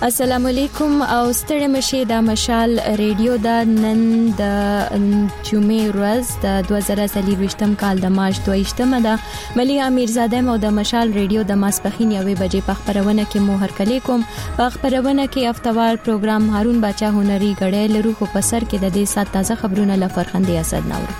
السلام علیکم او ستړي مشه د مشال ریډیو د نن د جمعې ورځ د 2023م کال د مارچ 22مه ده. ملي امیرزاده مو د مشال ریډیو د ماسپخین 1 بجې په خبرونه کې مو هرکلی کوم. په خبرونه کې افتوار پروګرام هارون بچا هنري غړې لرو خو په سر کې د دې سات تازه خبرونه لفرخندې اسد نور.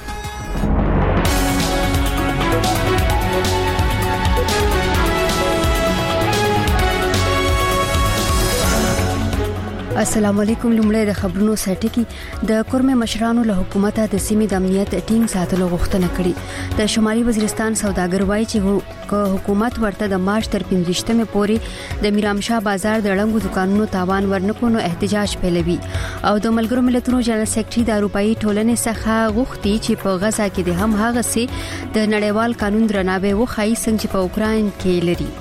السلام علیکم. لومړی د خبرونو سرټکی. د کورمه مشرانو له حکومت د سیمې د امنیت ټینګ ساتلو غوښتنه کړې. د شمالي وزیرستان سوداګر وایي چې حکومت ورته د مارچ تر 15مه پورې د میرامشاه بازار د لنګو دکانونو تاوان ورنکو نو احتجاج پیلوي. او د ملګرو ملتونو جنرال سیکریټري د اروپאי ټولنې څخه غوښتي چې په غزا کې د هم هغه سي د نړیوال قانون درناوی وخایي څنګه چې په اوکرين کې لري.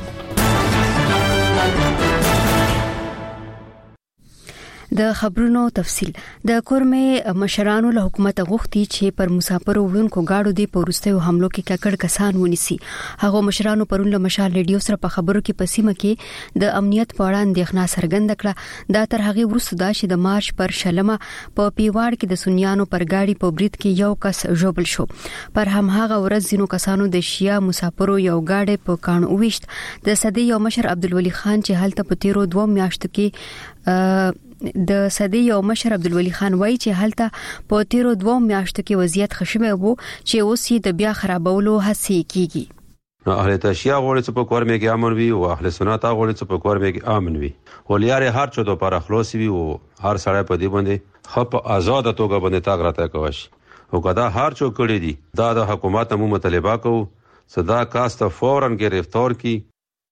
د خبرونو تفصيل. د کورمه مشرانو له حکومت غوښتي چې پر مسافرو وړونکو گاډو دی په ورستیو حملو کې ککړ کسان ونیسي. هغه مشرانو پرون له مشال ریډیو سره په خبرو کې پسیمه کې د امنیت په اړه اندېښنه څرګنده کړه. دا تر هغه وروسته دا چې د مارچ پر شلمه په پیواړ کې د سنیانو پر گاډي په برید کې یو کس ژوبل شو. پر هم هغه ورځ زینو کسانو د شیا مسافرو یو گاډي په کانو وشت. د صدې یو مشر عبدالولي خان چې هلته په تیرو 2 میاشتو کې د صدې یو مشر عبدالولي خان وایي چې هلته په تیرو 2 میاشتو کې وضعیت خشمه وو چې اوس یې د بیا خرابولو هڅې کیږي. نو اهل تشیع غوړي چې په کورمه کې امن وي او اهل سنت غوړي چې په کورمه کې امن وي. ولیاره هر چا د پر اخلاص وي او هر سړی په دې باندې خپ آزاد توګه باندې تاګ راته کوي. او کدا هر چا کړی دي دا د حکومت مو مطالبه کو صدا کاست فورن گرفتار کی.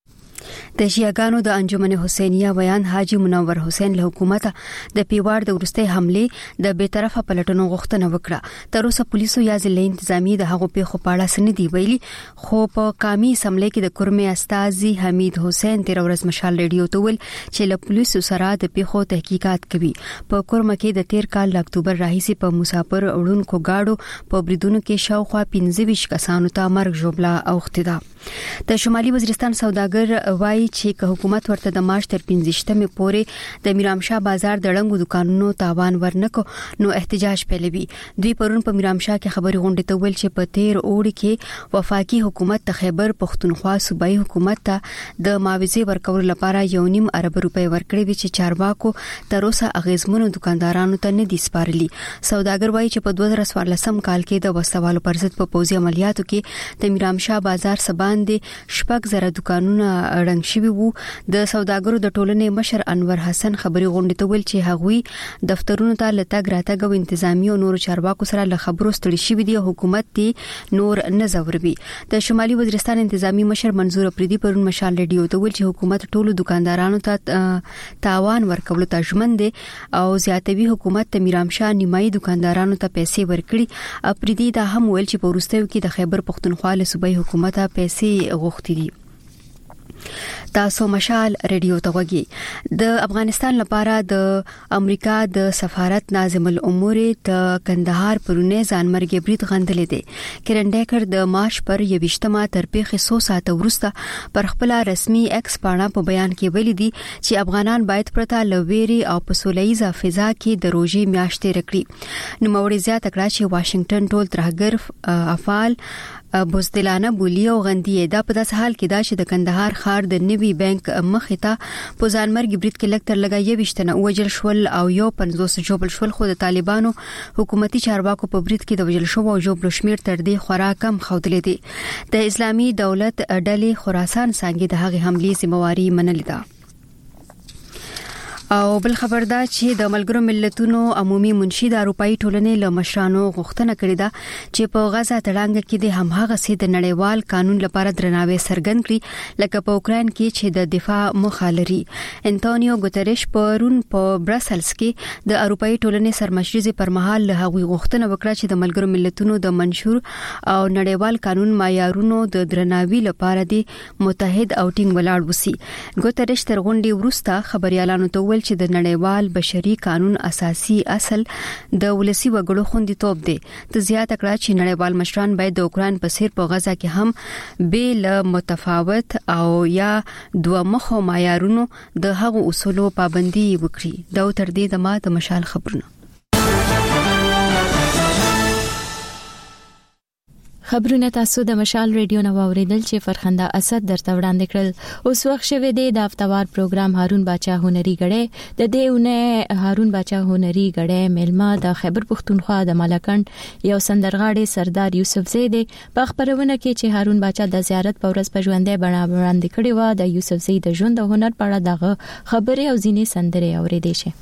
د شیعاګانو د انجمن حسینیه ویان حاجی منور حسین له حکومت د پیواړ د ورستۍ حمله د بیطرفه پلټنو غوښتنه وکړه. تر اوسه پولیسو یا ځلې انتظامی د هغو په خپاړه سن دی ویلي. خو په قامي سملې کې د کورمه استاذي حمید حسین تیر ورځ مشال ریډیو ته ول چې له پولیسو سره د پیښو تحقیقات کوي. په کورمه کې د تیر کال اکتوبر راهیسي په مسافر وړونکو گاډو په بریدونو کې شاوخوا 15 کسانو ته مرګ ژوبلا اوخته ده. د شمالي وزیرستان سوداګر وایي چې حکومت ورته د مارچ تر 15مه پورې د میرامشاه بازار د لنګو دکانونو تاوان ورنکو نو احتجاج پیلوي. دوی پرون په میرامشاه کې خبري غونډه ته ویل چې په تیر اوړي کې وفاقي حکومت د خیبر پختونخوا صوبایي حکومت ته د معاوضه ورکول لپاره 1.5 ارب روپۍ ورکړي چې چارواکو تر اوسه اغیزمنو دکاندارانو ته نه دي سپارلي. سوداګر وایي چې په 2014 کال کې د وسوالو پر ضد په پوځي عملیاتو کې د میرامشاه بازار سباندې شپږ زره دکانونه رنګ شوي وو. د سوداګرو د ټولنې مشر انور حسن خبري غونډه ته ویل چې هغوی دفترونو ته لټګ راتګ او انتظامی او نور چارواکو سره له خبرو ستړي شوي دي. حکومت دی نور نه زوروي. د شمالي وزیرستان انتظامی مشر منظور افریدي پرون مشال ریډیو ته ویل چې حکومت ټولو دکاندارانو ته تاوان ورکول ته ژمن دي او زیاتوي. حکومت د میرامشاه نیمایي دکاندارانو ته پیسې ورکړي. افریدي دا هم ویل چې په وروستیو کې د خیبر پختونخوا له صوبایي حکومت پیسې غوښتي دي. تاسو مشال ریډیو ته وګورئ. د افغانستان لپاره د امریکا د سفارت ناظم الامور د کندهار پرونه ځانمرګي برید غندلې دي. کرنډیکر د مارچ پر 28مه تر پیښې 100 ساعت وروسته پر خپل رسمي ایکس پاڼه په بیان کې ویلي دي چې افغانان باید پرته لويري او په سولهیزه فضا کې د روزي میاشتې رکړي. نو موري زیاته کړه چې واشنگټن ټول ترهګر افعال بوزدلانه بولی او غندي. دا په داس حال کې دا چې د کندهار ښار د نوي بانک مخې ته په ځانمرګي برید کې لکټر لګا 21 وجل شول او یو 50 جوبل شول. خو د طالبانو حکومتي چارواکو په برید کې د وجل شو او جوبل شمیر تر دې خورا کم خوتلې دي. د اسلامي دولت ډلې خراسان څنګه د هغه حمله ذمہواری منلې ده. او بل خبر دا چې د ملګرو ملتونو عمومي منشي د اروپאי ټولنې له مشرانو غوښتنه کړې ده چې په غزا تړانګ کې د هماغه سي د نړیوال قانون لپاره درناوی څرګند کړي لکه په اوکرين کې چې د دفاع مخالري. انټونیو ګوتریش پرون په برسلز کې د اروپאי ټولنې سرمشري پر مهال له هغوی غوښتنه وکړه چې د ملګرو ملتونو د منشور او نړیوال قانون معیارونو د درناوی لپاره د متحد او ټینګ ولاړ وسی. ګوتریش تر غونډې وروسته خبريالانو ته ویل چې د نړیوال بشري قانون اساسي اصل د ولسی وګړو خوندیتوب دی. ته زیاته کړه چې نړیوال مشران باید د اوکران په څیر په غزا کې هم بیل متفاوت او یا دوه مخه معیارونو د هغو اصولو پابندي وکړي. دا تر دې د مشال خبرونه خبرونه تاسو د مشال ریډیو نو اوریدل چې فرخنده اسد درته وړاندې کړل. اوس وخت شوه د هفتوار پروګرام هارون باچا هنري غړې د دېونه هارون باچا هنري غړې ملما د خیبر پښتونخوا د ملکند یو سندرغاړي سردار یوسف زیدی په خبرونه کې چې هارون باچا د زیارت په ورځ په ژوندې بڼه وړاندې کړی و د یوسف زیدی د ژوند او هنر په اړه دغه خبرې او ځینې سندرې اوریدې شي.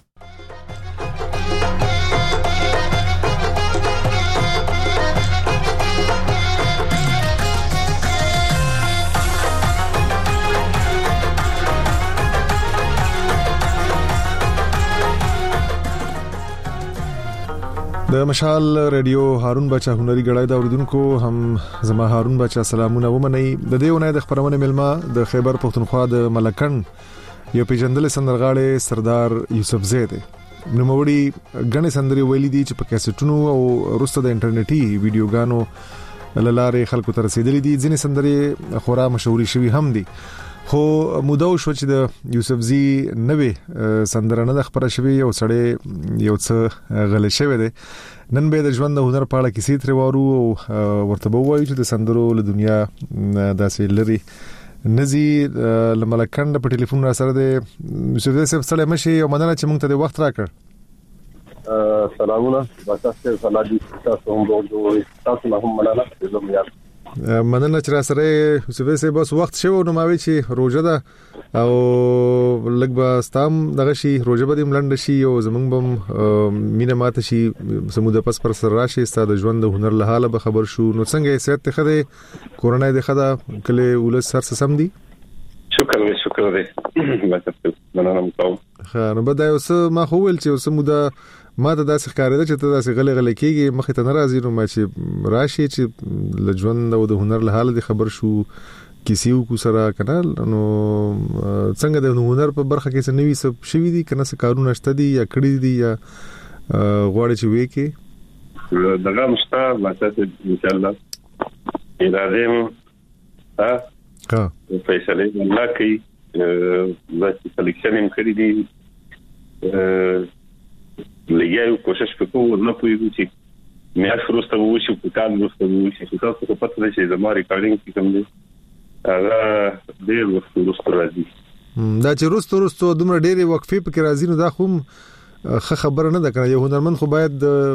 د مشال ریډیو هارون باچا هنري غړای دا اوریدونکو هم زما هارون باچا سلامونه ومني. د دېونه د خبرونه ملما د خیبر پښتونخوا د ملکند یو پیژندل سندرغاړي سردار یوسف زیدی نوموړي غنې سندري ویلي دي چې په کیسټونو او وروسته د انټرنیټي ویډیوګانو لاره خلکو ته رسیدلې دي. ځینې سندري خورا مشهوري شوي هم دي خو مودو شو چې د یوسف زی نوې سندرنه د خبره شوی یو سړی یو څه غلې شوی دی. نن به د ژوند د هنر په اړه کیسې تر وارو ورته وایو چې د سندرو له دنیا داسې لري نزي لملکند په ټلیفون را سره د یوسف زی سره مشي او مننه چې موږ ته د وخت راکړ. سلامونه تاسو ته سلام تاسو هم ورو تاسو هم مننه زموږ مننه چې را سره یوسف زی بس وخت شو نو ماوي چې روزه ده او لګ به ستام دغه شي روزه به ملند شي او زمونږ بم مینه ماته شي سموده پس پر سر راشي ستاسو ژوند د هنر له حاله به خبر شو. نو څنګه صحت ته خده کورونا د خده کله ولس سر سم دي؟ شکر دې مننه کوم. نو بده اوس ما خو ول چې اوس موده ما ته داسې ښکارېده چې ته داسې غلې کېږي مخې ته ناراضي نو ما چې راشي چې لژوند او د هنر له حاله خبر شو کیسیو کو سره کنال نو څنګه د هنر په برخه کې څه نوي څه شوي دي کنه څه کارونه شته دي یا کړی دي یا غواړي چې وې کې دغه مستا ماته ان شاء الله ارادم ها فیصله الله کوي د سلیکشن هم کړی دي لګیاو کوشش وکړو نه پوهیږو چې مې افروسته وشو په کال وروسته وشو چې تاسو په پته ده چې زما ریکارډینګ کوم دی هغه ډېر وخت وروسته راځي. دا چې وروسته دومره ډېرې وقفې پکې راځي نو دا خو خبره نه ده کنه. یو هنرمند خو باید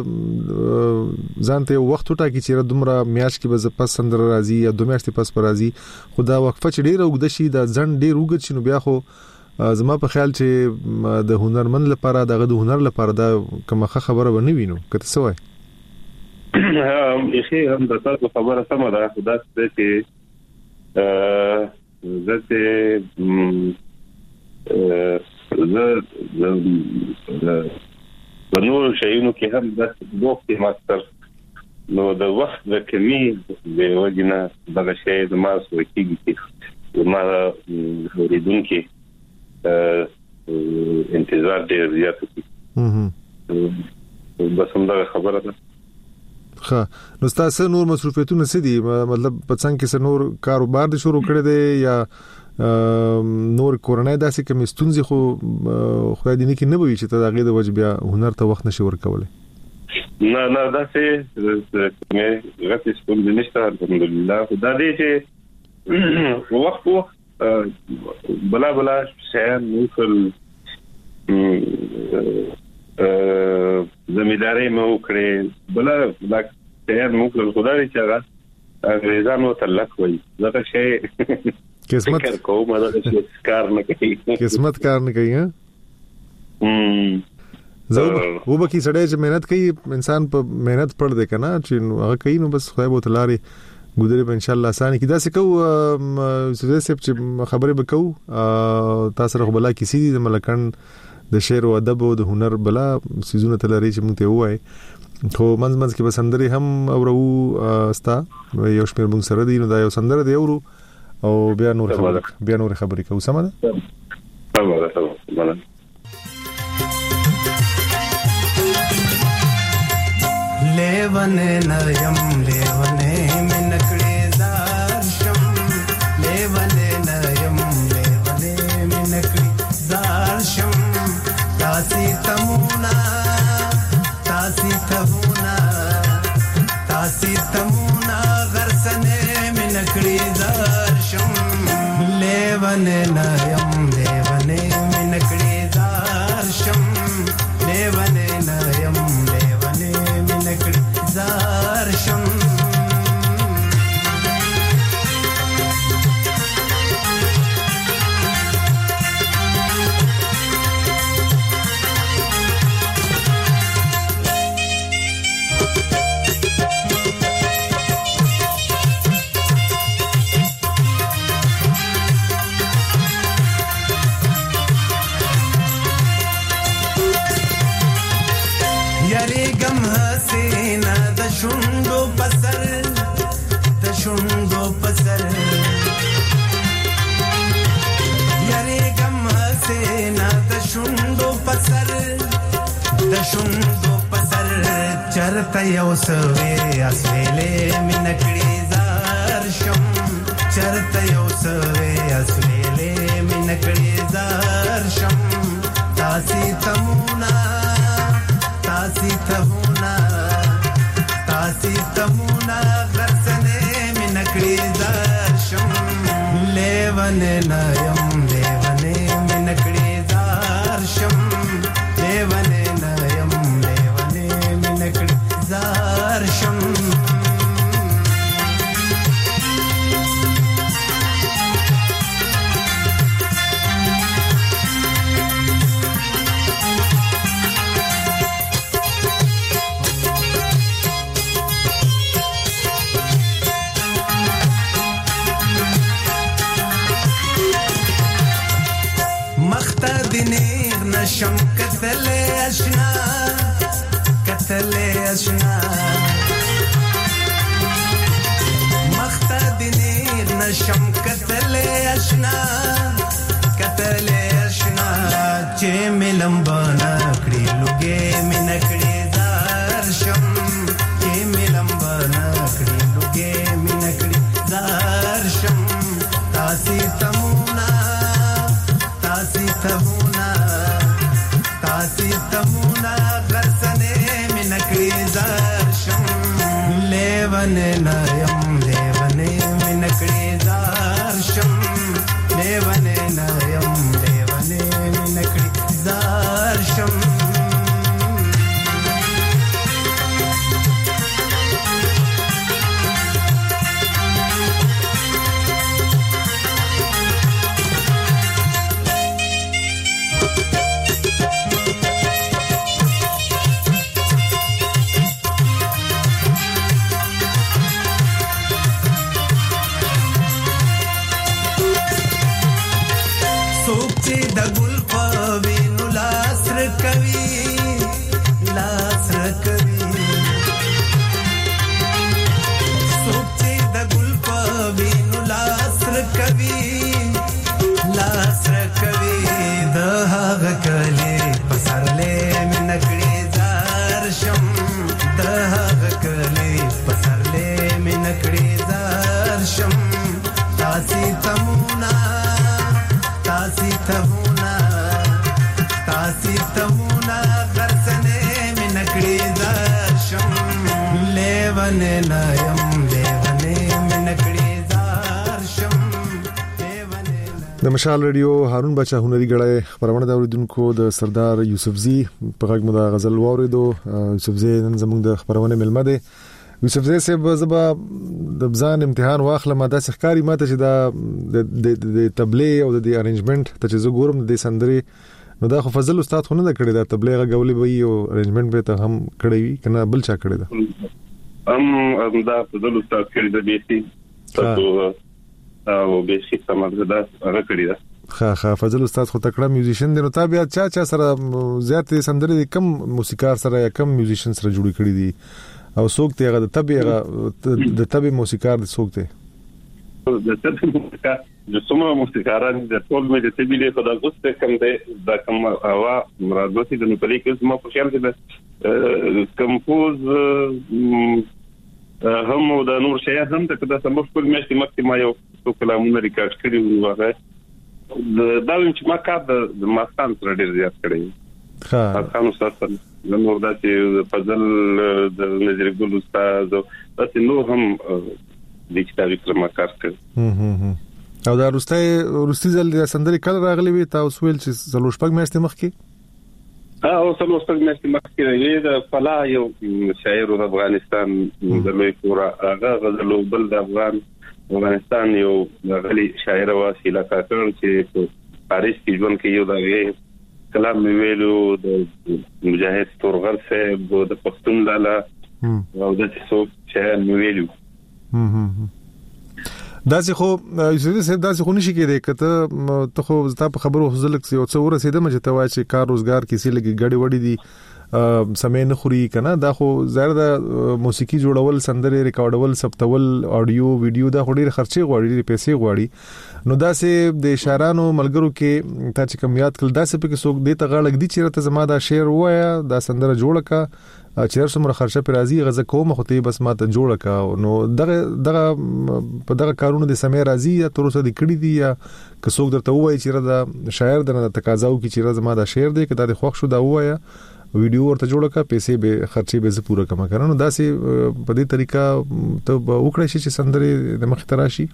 ځان ته وخت وټاکي چې دومره میاش کې به پس سندر راځي یا دوه میاشتې پس پر راځي خو دا وقفه چې ډېر وګد شي دا ځن ډېر وګد شي نو بیا خو زما په خیال چې د هنرمند لپاره دغه د هنر لپاره دا کومه خبره ونه وینو کته سوای. هم د تاسو خبره سم ده خدا دې چې د نور شیونو کې هم د وخت ماستر نو د وخت د کمی د وجنه دغه شی د ما سو کېږي ما ورېدونکو انتظار ډېر زیات دي. بس هم دا خبره ده. ها نو تاسو نور مصروفیتونه څه دي مطلب په څنګه کې نور کاروبار دي شروع کړی دی یا نور کورونا داسې کوم ستونزې خو خدای دې نه کې نه وي چې ته دغه د وجه بیا هنر ته وخت نشي ورکولای؟ نه داسې مې غوښتل ستونزې نشته الحمدلله. خدای دې چې وخت بلا شهر نوکل زمینداری مو کړې بلا شهر نوکل خدای چې هغه انګريزانو ته لک وای زکه شي قسمت کوم دا کار نه کوي قسمت کار نه کوي زه وبکی سړی چې مهنت کوي انسان په مهنت پړ دی کنه چې هغه کوي نو بس خدای به تلاري ګودري په ان شاء الله اسانه کې دا څه کو سوزه چې خبرې وکاو تاسو رغ بلا کسی دي د ملکند د شعر او ادب او د هنر بلا سيزونه تلري چې موږ ته وای خو منځ کې بسندري هم اورو استا یو شمیر موږ سره دي نو دا یو سندره دی اورو او بیا نور خبرې کوو سم ده लेवने नयम लेवने मिनकड़े दारशम लेवने नयम लेवने मिनकड़ी दारशम तासी तमुना तासी तमुना तासी तमुना गरसने मिनकड़ी दारशम लेवने नयम लेवने मिनकड़ी दारशम लेवने नयम लेवने मिनकड़ी दारशम शुंडो पसर यारे गम से ना दशुंडो पसर चरता योसवे असवेले मिनकड़ी जारशम चरता योसवे असवेले मिनकड़ी जारशम तासी तमुना तासी तमुना तासी तमुना गरसने मिनकड़ी दारशम लेवने नयम लेवने मिनकड़ी दारशम लेवने नयम लेवने मिनकड़ी दारशम नशम कतले अशना मख्ता दिनीर नशम कतले अशना चे मिलम बनकड़ी लुगे मिनकड़ी दारशम चे मिलम बनकड़ी लुगे मिनकड़ी दारशम तासी तमुना तासी तमुना तासी तमुना गरसने मिनकड़ी दारशम लेवने नयम लेवने मिनकड़ी दारशम लेवने नयम लेवने मिनकड़ी दारशम د مشال رادیو هارون بچا هنري غړې خبرونه د اوریدونکو د سردار یوسفزي په غږ مو د غزل واوریدو. یوسفزي نن زموږ د خبرونه ملمه ده. یوسفزي صاحب زبا د ځان امتحان واخلم د ښکاری ماته چې د تبلیغ او د ارینجمنت ته چې زه ګورم د سندري نو دا خو فضل استاد خو نه کړی دا تبلیغ غولې وي او ارینجمنت به ته هم کړی وي کنه بل چا کړی دا دا فضل استاد کړی د بیسي تاسو او بیسي سمجه دا هغه کړی دا ها فضل استاد خو تکړه میوزیشن دی نو تابع چا سره زیات سندري کم موسیقار سره یا کم میوزیشن سره جوړی کړی دي او څوک ته هغه د تبع موسیقار د څوک ته د څه د څومره موسیقاران د ټول مې د تبلیغ خدا غوسته کم ده دا کوم هوا مرادوسی د نوپلي کې ما په خیال کې د کمپوز هم د نور شي هم د کدا سم په میاشتې مخکې ما یو څو کلامونه ریکارډ کړی وو هغه دا چې ما کار د ماستان سره ډیر زیات کړی ها خانو سره نو دا چې فضل د نظر ګل استاد دا چې نو هم د کتابي کلمه کار کړ او دا روستي ځل د سندري کله راغلی وي تاسو ویل چې زلوشپک میاشتې مخکې او زلوشپک میاشتې مخکې د فلا یو شاعر د افغانستان د لوی کورا هغه غزلو بل د افغانستان یو غلي شاعر واسیله کاکر چې پاریس کې ژوند کوي یو د کلام ویلو د مجاهد تورغر صاحب د پښتون لاله او د څو شاعر ویلو داسې خو یوسف صاحب داسې خو نشي کېدای کته ته خو زتا په خبرو حوصله کې یو څو ورسېده چې ته وایې چې کار روزګار کیسې لګي غړي وړي دي سمې نه خوري کنه دا خو ظاهر د موسیقي جوړول سندره ریکارډول ثبتول اډیو ویډیو دا خو ډېر خرچې غواړي پیسې غواړي نو داسې د اشارانو ملګرو کې تا چې کوم یاد کړل داسې په کې څوک دې ته غاړه دی چې ته زما دا شعر وایا دا سندره جوړه کا چې څومره خرچه پر راځي غزه کوم خو ته بس ماته جوړه کا نو دغه په دغه کارونه د سمې راځي یا تر اوسه د کړي دي یا که څوک درته وایي چې دا شاعر د تقاضاو کې چې زما دا شعر دی کدا د خوښ شو دا وایا ویډیو ورته جوړه کا پیسې به خرچې به زه پوره کما کړم نو داسې په دې طریقه ته وکړې شي چې سندره د مخ تراشي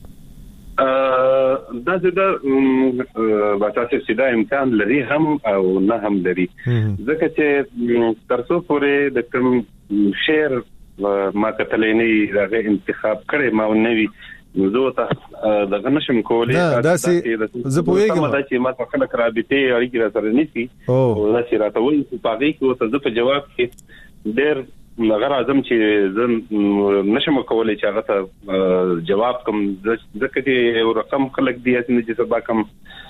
دا د بچاسه سیده امکان لري هم او نه هم لري ځکه چې ترڅو پورې د کوم شعر ما کتلې نه راغی انتخاب کړي ما نوې زه ته د غنشم کولې دا چې زه پوهیږم دا چې ما په خلک رابطه اړیکې سره نيسي او دا چې راته وایي په هغه کې ته په جواب کې ډېر مګر اعظم چې زه نشم کولای چې هغه ته جواب کوم ځکه چې یو رقم خلک دی چې سبا کوم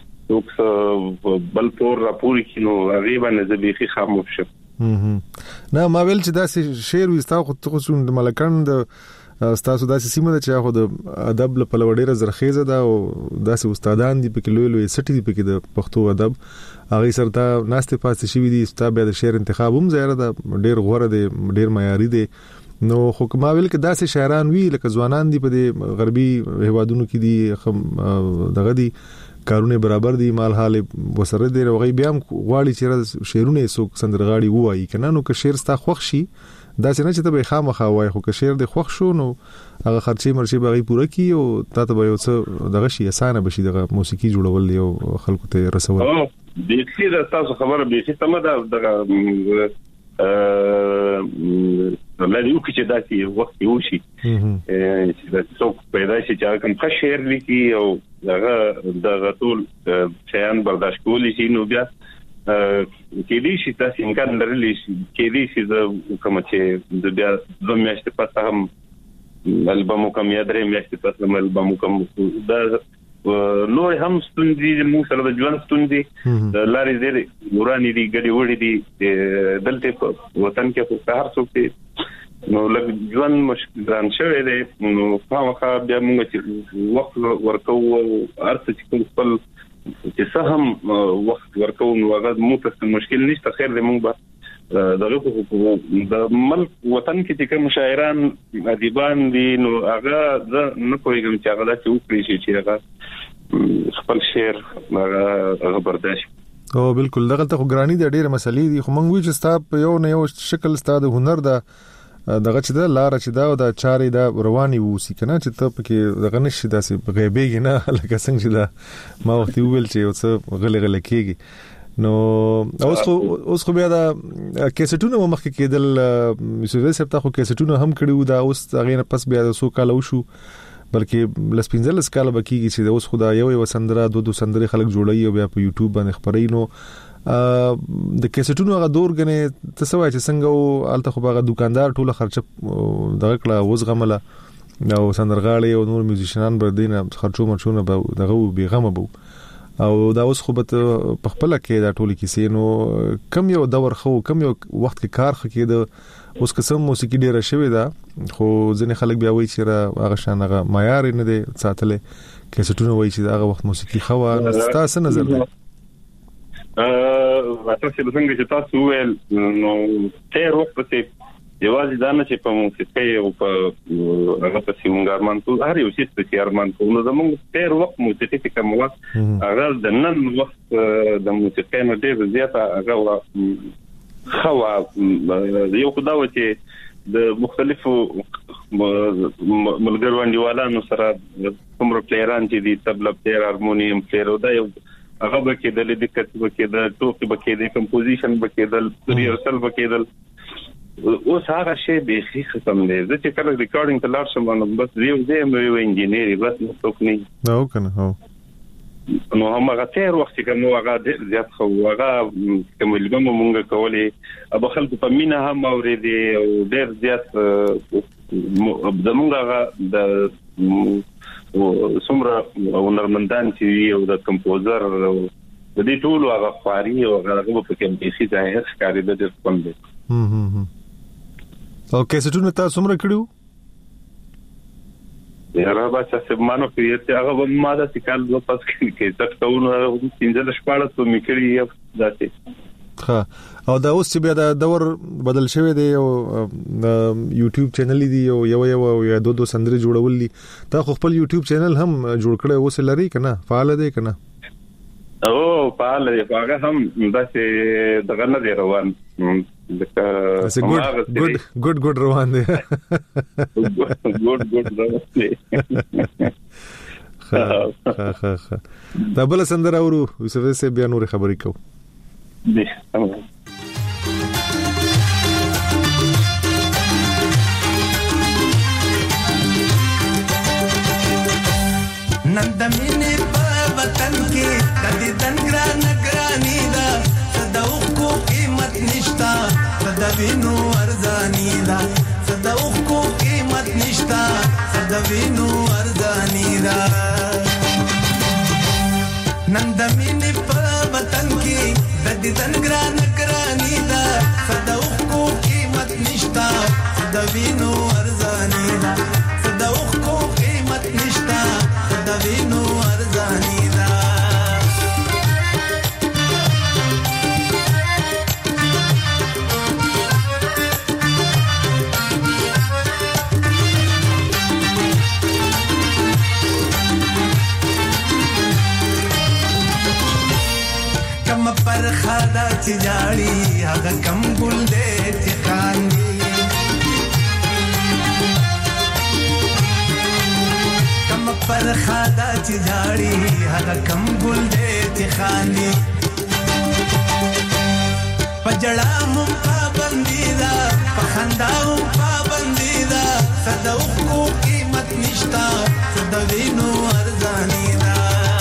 بل پور راپور کینو غیبا نه زبېخي خاموش شم نه ما ویل چې دا شعر وستا خو څو د ملکان د تاسو داسې سیمه ده چې هغه د ادب په لوړ زرخیزه ده او داسې استادان دي په کې لوی سټي دي په کې د پښتو ادب هغه سرته ناشته پاتې شوی دي استاد به د شعر انتخاب هم زیاده ده ډیر غوړه دي ډیر معیاري دي نو خو ما ویل کې داسې شاعران وی لکه ځوانان دي په دې غربي هوادونو کې دي دغه دي کارونه برابر دي مال حال وسره دي وغي بیا غواړي چې شعرونه څوک سندرغاړي وایي کنه نو که شعر ستا خوښ شي دا څنګه چې ته به خامخا وای خو که شعر د خوښ شو نو هغه خرچې مرشي به پوره کی او تاسو به یو څه دغه شي اسانه بشي دغه موسیقي جوړول یو خلکو ته رسول د دې تاسو خبره به چې تمه دغه لري او چې داسې وخت یو شي چې دا څوک پیدا شي چې کوم ښه شعر لیکي او دغه ټول شیان برداشت کولی شي نو بیا کې دې شي تاسو امکان لري کې دې شي د کوم چې د بیا د میاشتې پاتې هم البوم کوم یا درې میاشتې پاتې هم البوم کوم دا نور هم ستوندې مو سره د ژوند ستوندې د لارې دې ورانی دي ګډي وړي دي دلته په وطن کې په هر څوک دي نو لږ ژوند مشکلان شوی دی نو خامخا بیا موږ چې وخت ورکو ارڅ چې خپل چې سهم وخت ورکو نو هغه مو ته مشکل نشته خیر دې موږ به دغه د ملک وطن کې چې کوم شاعران ادیبان دي نو هغه زه نه کوم چې هغه چې وکړي شي چې هغه خپل شعر هغه برداشت او بالکل دغه ته ګرانی د ډېر مسلې دي خو موږ وی چې ستا یو نه یو شکل ستا د هنر د دغه چې د لار چې دا او د چارې د رواني ووسی کنه چې ته پکې دغه نشي داسې غیبېږي نه لکه څنګه چې دا ما وخت ویل چې یو څه غلې کېږي نو اوس خو بیا دا کیسټونه مخکې کېدل یوسف صاحب ته خو کیسټونه هم کړیو دا اوس هغه نه پس بیا د سو کال وشو بلکې لسپینځل سکاله بکیږي چې اوس خدای یو سندره دو سندره خلک جوړي او بیا په یوټیوب باندې خبري نو د کیسټونو هغه دور غنه تسوي چې څنګه او الته خو هغه دکاندار ټوله خرچه دغه کړه وزغمله او سندرغاړي او نور میوزیشنان بر دینه خرچو مرچونه دغه بیغمه بو او دا اوس خو به په خپل کې دا ټولي کیسې نو کم یو دور خو کم یو وخت کې کار خکې د اوس قسم موسیقي ډیره شوی دا خو ځنې خلک بیا وایي چې هغه شان هغه معیار نه دی ساتلې کیسټونه وایي چې هغه وخت موسیقي خو تاسو نظر دی تاسو څنګه چې تاسو ویل نو تیر وخت په یوازې دا نه چې په موسیقي او په هغه په سیمونګارمان ټول هر یو څه په ارمان کوو نو زموږ تیر وخت موسیقي کې کوم وخت هغه د نن وخت د موسیقي نه ډېر زیاته هغه خو یو خدای و چې د مختلفو ملګرو انډیوالانو سره کومره پلیران چې دي تبله پلیر هارمونیم پلیر او دا یو هغه به کې د لیکت به کې د ټوکی به کې د کمپوزیشن به کې د ریهرسل به کې د اوس هغه شی به هیڅ ختم نه دي چې کله ریکارډینګ ته لاړ شم نو بس یو انجینیر بس نو څوک نه نو کنه نو هغه تیر وخت کې نو هغه زیات خو هغه کوم البوم مونږ کولې ابو خلک په مینا هم اوریدي او ډیر زیات زمونږ هغه د څومره هنرمندان چې یو د کمپوزر د دې ټول هغه خواري او هغه په کې هیڅ ځای هیڅ کاری د دې څنګه او کیسټونه تاسو څومره کړیو یاره بچا سمانو پیته هغه ما د سکال په پاس کې تاسو نو څنګه شپاړه ته میکړی داتې ها او دا اوس چې بیا دا دور بدل شوی دی او یوټیوب چینل دی او یو یا دو سندري جوړول دي تا خپل یوټیوب چینل هم جوړ کړی اوس لري کنه فعال دی کنه او فعال دی هغه هم داسې دغه نه دی روان ګډ روان دی ګډ روان دی دا بل سندره اورو یوسف سے بیا نور خبرې کو دي نندمینه په وطن کې کدي دنګرا نگرانی دا صداو کو قیمت نشتا صدوینو ارزانی دا صداو کو قیمت نشتا صدوینو ارزانی دا نندمینه په وطن کې کدي دنګرا نگرانی دا صداو کو قیمت نشتا صدوینو ارزانی دا صداو کو قیمت نشتا صدوینو ارزانی دا کم پر خدا چې جاړي هغه کم ګل دې چې خاندي کم پر خدا چې جاړي هغه کم ګل دې چې خاندي پجړا مو پابندي دا پخندا مو پابندي دا صدو کو قیمت نشتا صدوینو ارزانی دا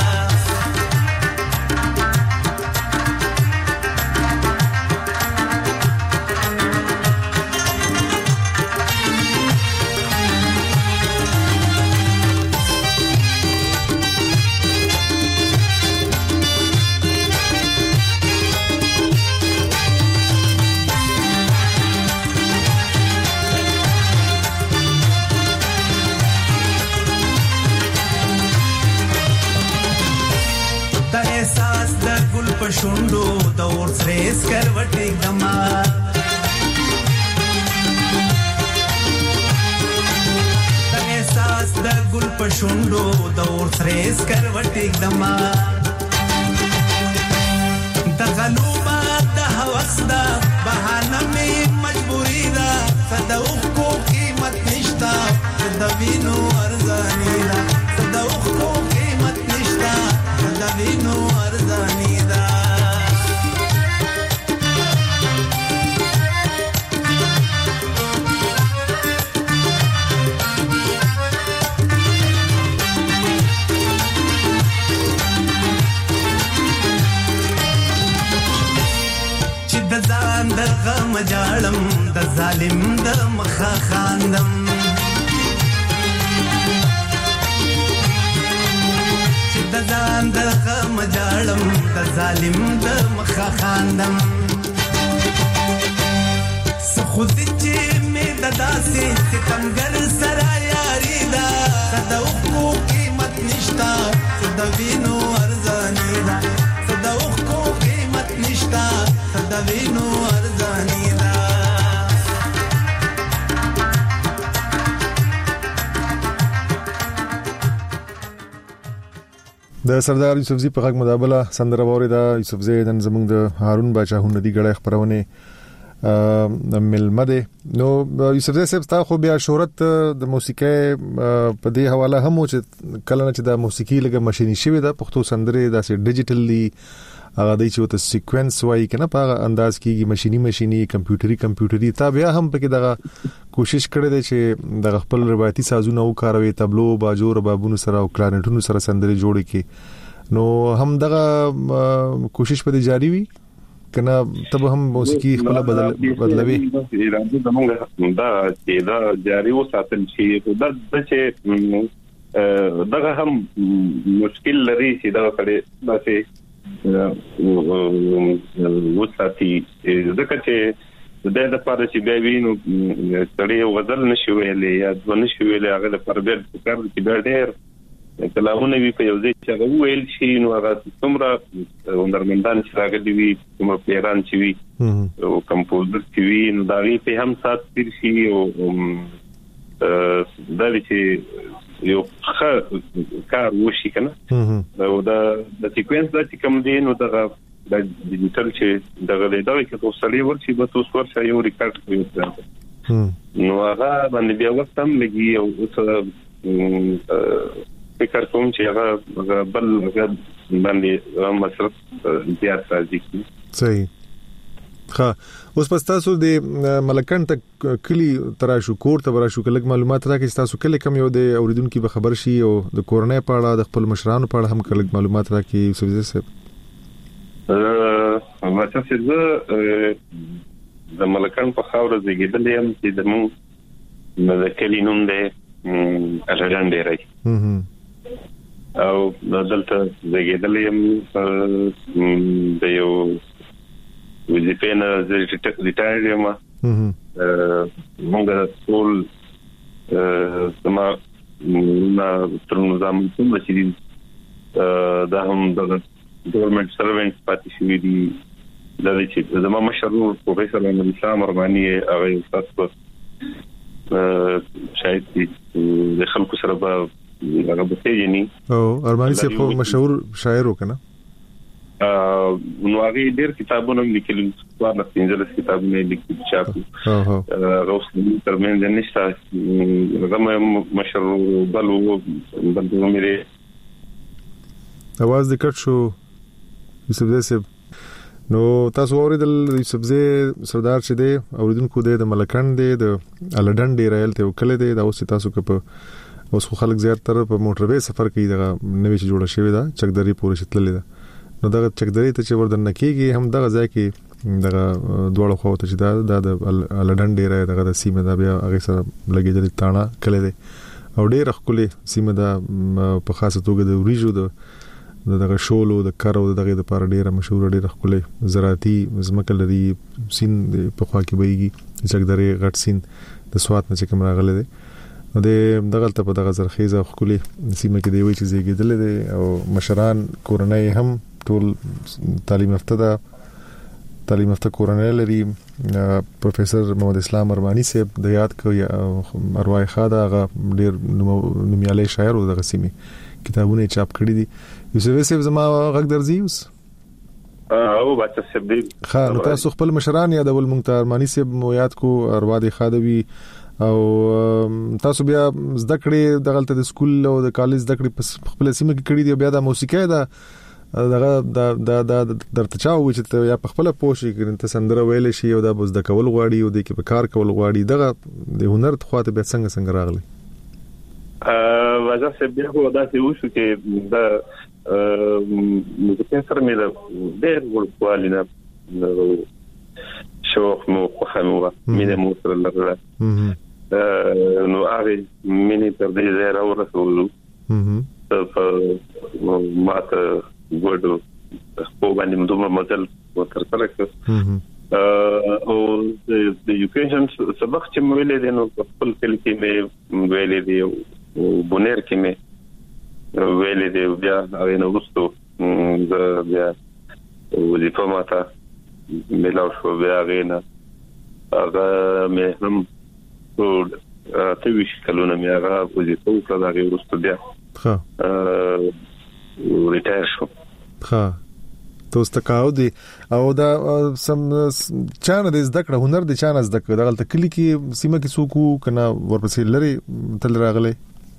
پښوندو د اور سریس کروټ دما د احساس د ګل پښوندو د اور سریس کروټ دما د غلوبه د هوس دا بهانه می مجبوری دا صدو کو قیمت نشتا صدوینو ارزانی دا صدو کو قیمت نشتا صدوینو ارزانی دا غم جاړم د ظالم د مخه خاندم چې د ځان د غم ظالم د مخه خاندم خود چې مې د داسې ستمګر سره یاري ده د اوښکو قیمت نشته د وینو ارزاني ده د اوښکو قیمت نشته د وینو ارزاني ده د سردار یوسفزي په حق مدابله سندره وریدا یوسفزي نن زموږ د هارون باچا هنري غړې خبرونه ملمده نو یوسفزي صاحب تاسو خو بیا شهرت د موسیقي په دې حواله هم چې کله چې د موسیقي لګه ماشيني شوی د پښتو سندره داسې ډیجیټلی هغه د چوت سیکوینس وای کنه په انداز کې ماشيني کمپیوټري تا بیا هم پکې دغه کوشش کړی دی چې د خپل روایتي سازونه وکاروي تبلو باجور بابونو سره او کلارنټونو سره سندري جوړ کړي نو هم دغه کوشش په جاری وي کنه تب هم موسیقي خپل بدلوي اراده زموږ دا جاری وساتل شي دا چې دغه هم مشکل لري چې دا کړي داسې وساتي ځکه چې د دې لپاره چې بیا وینو تړي غزل نشي ویلې یا د نشي ویلې هغه د پربیر فکر چې ډېر کلامونه وی په یو ځای چې هغه ویل شي نو هغه څومره هنرمندان چې راغلي وي کوم پیران چې وي او کمپوزر چې وي نو دا وی په هم سات تیر شي او دا چې یو کار وشي کنه او دا د سیکوینس د کوم دی نو دا د ډیجیټل چې دغه کې توصلي ورشي به تاسو ورشي یو ریکارډ کوي نو هغه باندې بیا وخت هم لګي او فکر کوم چې هغه بل باندې مصرف زیات راځي صحیح ها اوس پس تاسو د ملکان ته کلی تراشو کور ته وراشو کله معلومات راکې تاسو کله کم یو د اوریدونکو به خبر شي او د کورنۍ په اړه د خپل مشرانو په اړه هم کله معلومات راکې یوسفزي صاحب ماته څه د ملکان په خاور زیږیدل یم چې د مو د کلی نوم دی الهجان ډیرای او دلته زیږیدل یم د یو وظیفه نه ریټایر یم موږ ټول سما تر نظام کوم چې دا هم د ګورنمنت سروینټ پاتې شوی دي دا چې زموږ مشر پروفیسور اسلام ارمانی هغه استاد شاید د خلکو سره به هغه بتېجني او ارمانی صاحب مشهور شاعر وکنه نو هغه ډېر کتابونه لیکلي څوار پنځه کتابونه لیکلي چاپو غوښتل ترمن د نشته هغه مشهور بلو مې اواز د کټ شو یوسفزي صاحب نو تاسو اوریدل یوسفزي سردار چې دی اوریدونکو د ملکان دی د الډن دی رایل ته وکړه دی دا اوس تاسو په اوس خلک زیات تر په موټروي سفر کوي دا نوې چې جوړه شوې ده چکدري پورې شتللې ده نو دا چکدري ته چې وردن کېږي هم دغه ځای کې دغه دوړو خو ته چې دا د الډن دی رای دغه سیمه دا بیا هغه سره لګیدل تاڼه کړي دي او ډېر خپل سیمه دا په خاصه توګه د وریجو دغه شولو د کارو دغه د پاره ډیره مشهور ډیره خپل زراعتي زمکه لري سین په خوا کې بيږي چکدري غټ سین د سوات نه چې کوم راغله دي د دغه ته په دغه زرخیزه خپل سیمه کې دی وی چې زیږیدل دي او مشران کورنۍ هم ټول تعلیم یافته کورنۍ لري پروفیسور محمد اسلام ارمانی صاحب د یاد کوي اروای خاده هغه ډیر نومیالي شاعر او دغه سیمه کتابونه چاپ کړی دي یوسفزي صاحب زما غږ درځي اوس او بچا صاحب دی خا نو تاسو خپل مشران یادول مونږ ته ارمانی صاحب مو یاد کو اروا د خادوي او تاسو بیا زده کړې دغلت د سکول او د کالج زده کړې خپل سیمه کې کړې دی بیا د موسیقي دغه د درتچاو چې یا خپل پوښي کړي ته سندره ویل شي او د بوز د کول غواړي او د کې په کار کول غواړي دغه د هنر خواته به څنګه راغلي وجه سبب هو دا چې وشو چې دا موسیقي سره مې ډېر ورکوالینه شوق مو خو مینه مو سره لرله نو هغه مینه تر دې ځای راورسولو په ماته ګورډو په باندې نن سبق چې مې ویلې دي نو خپل کلی کې مې ویلې دي او بونیر کې مې ویلې دي بیا هغه نو وستو بیا وظیفه ماته ملاو شو بیا غینا هغه مې هم ته ویش کلونه مې هغه وظیفه وکړه هغه وستو بیا ریټایر شو توست کاو دي او دا سم چانه د زده کړه هنر د چانه زده کړه دغه کلی کې سیمه کې سوکو کنه ورپسې لري تل راغله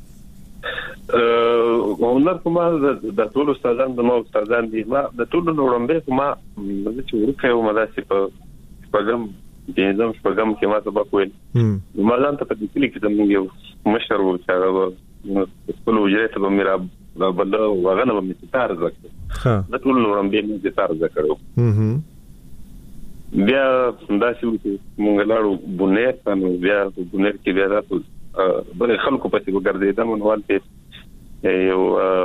هنر کومه د ټول استادان د نو استادان دي ما د ټول نوړمبه کومه چې ورکه یو مداسې په ګم کې ما سبق ویل ما ځان ته په دې کلی کې د موږ یو مشر و چې هغه خپل وجرته به میرا بل وغنه به ستار زکه د ټول نوړمبه مې ستار زکړو بیا داسې وته مونږ لاړو بونیر نو بیا بونیر کې بیا تاسو بل خلکو پسې وګرځیدم نو ولته یو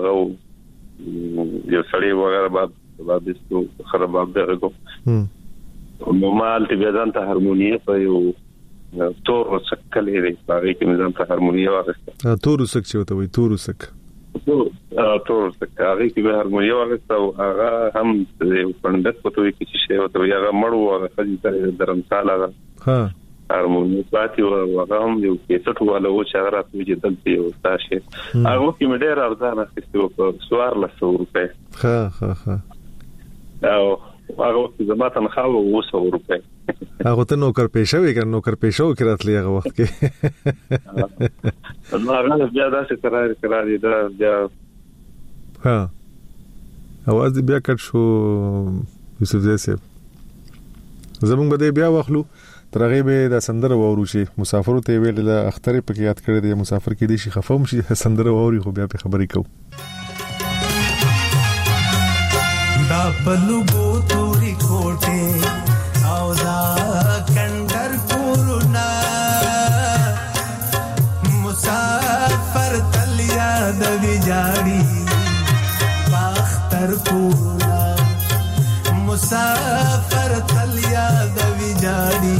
سړی وغیرہ بعد دستو خراب دغه نو مال ته بیا ځان ته هارمونیه په یو تور شکل لري هغه کې ځان ته هارمونیه واغسته تور سک چې وته وي تور سک هغه کې به هارمونیه واغسته او هغه هم یو پندت په توګه کې شی وته هغه مړو هغه خځې ته درمسال هغه هارمونیه پاتې او هغه هم یو کیسټ والا و چې هغه راځي چې دلته یو تاسو هغه کې مې ډېر ارزانه اخیستو په 1400 روپے او هغه وخت زما تنخواه 200 روپے هغه ته نوکر پېښه وی کنه نوکر پېښه وکړتلی هغه وخت کې نو هغه بیا داسې قرار دا بیا اواز بیا کټ شو یوسف زیسف زمونږ به بیا واخلو ترغه به د سندره وورو شي مسافر ته ویل له اختر په یاد کړی دی مسافر کې دي شي خفم شي سندره ووري خو بیا په خبرې کو دا پلوګو توري کوټه او دا کندر کورونا مسافر تلیا د ویجاړي باختر کورونا مسافر تلیا د ویجاړي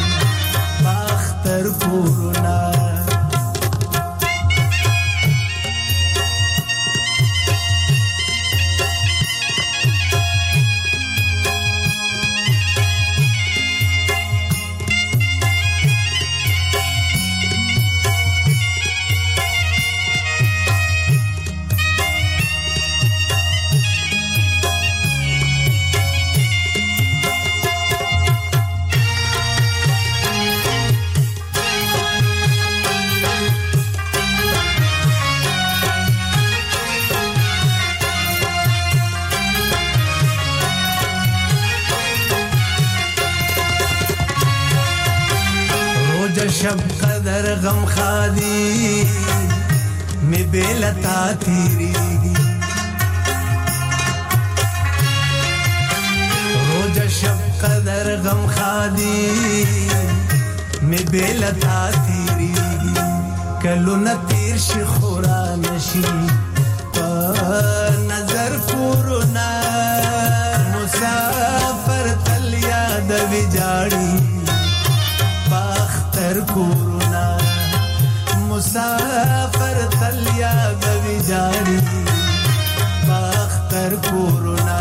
باختر کورونا شب قدر غم خادی می بیلتا تیریگی روز شب قدر غم خادی می بیلتا تیریگی کلو نتیر شی خورا نشی پا نظر کورونا مسافر تلیا دوی جاڑی کورونا مسافر تلیا دوی جاڑی باختر کورونا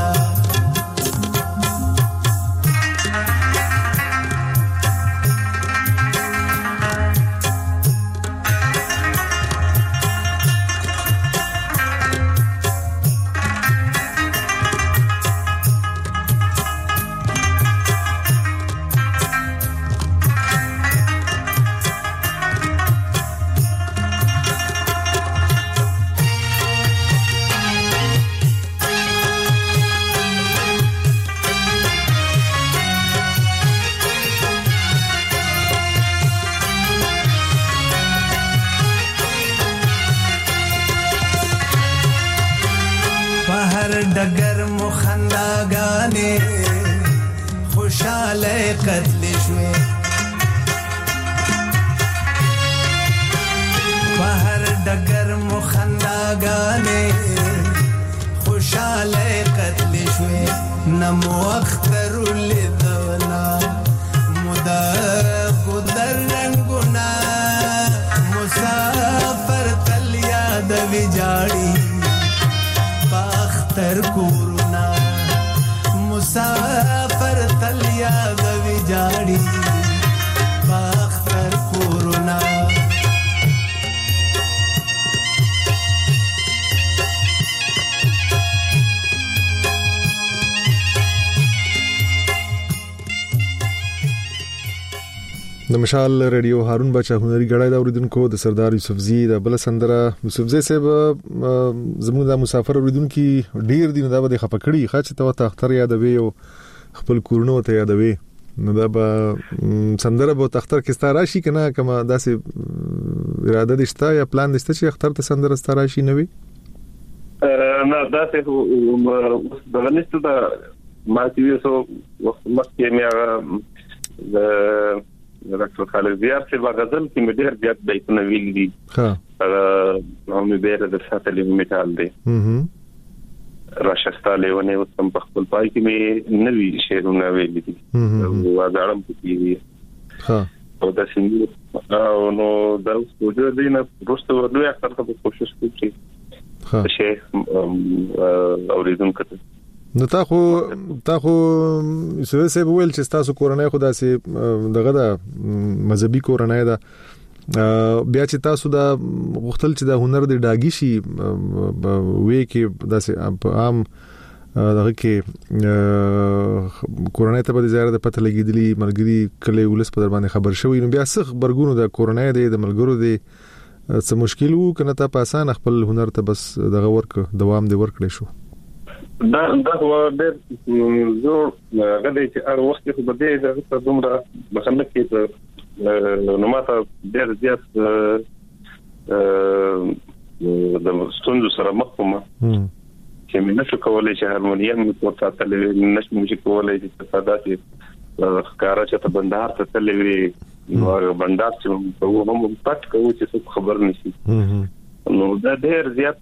डगर मुखंदा गाने खुशाले कत्ल शुए बाहर डगर मुखंदा गाने खुशाले कत्ल शुए नमो अख्तर लिदना मुदा खुद ویجاړي باختر کورونا مسافر تل یاد ویجاړي باختر کورونا د مشال ریډیو هارون بچا هنري غړای دا اوریدونکو د سردار یوسفزي د بل سندره یوسفزي صاحب زموږ د مسافر اوریدونکو ډیر دین دا به خپکړی خاصه ته تختر یادوي او خپل کورونو ته یادوي نو دا به سندره به تختر کې ستاره شي کنه کما داسې اراده دشته یا پلان دشته چې اختر ته سندره ستاره شي نوي نه داسې بلنست دا ما چې سو مخکې مې ډاکټر خالد زیار چې غزل کې مې ډېر زیات بیتونه ویل دي ها نو مې ډېر د ساتلې میټال دي راشستا لیونه او تم په خپل پای کې مې نوې شعرونه ویل دي او غاړم کې ها او دا څنګه او نو دا وجود دی نه پروسته ورلو اکثر ته کوشش کوي ها شي اوریدونکو نو تا خو سوي ویل چې تاسو کورنۍ خدا سي دغه د مذهبي کورنۍ دا بیا چې تاسو دا غختل چې د هنر د ډاګي شي وې کې داسې عام دغه کې کورنۍ ته به زیاره د پته لګیدلی مرګري کله ولس په در باندې خبر شوی نو بیا څخ برګونو د کورنۍ د ملګرو د څه مشکل وو کنه ته په اسانه خپل هنر ته بس دغه ورک دوام دی ورکړې شو دا هو ډېر زور غږی چې هر وخت خو به دې د دومره بخنه کې نو ماته ډېر زیات د ستونزو سره مخ کوم چې مې نشو کولای چې هارمونیم په تاسو نشم کولای چې تفاداتي ښکارا چې ته بندار ته تلوي نو بندار چې هم پټ کوي چې خبر نشي نو دا ډېر زیات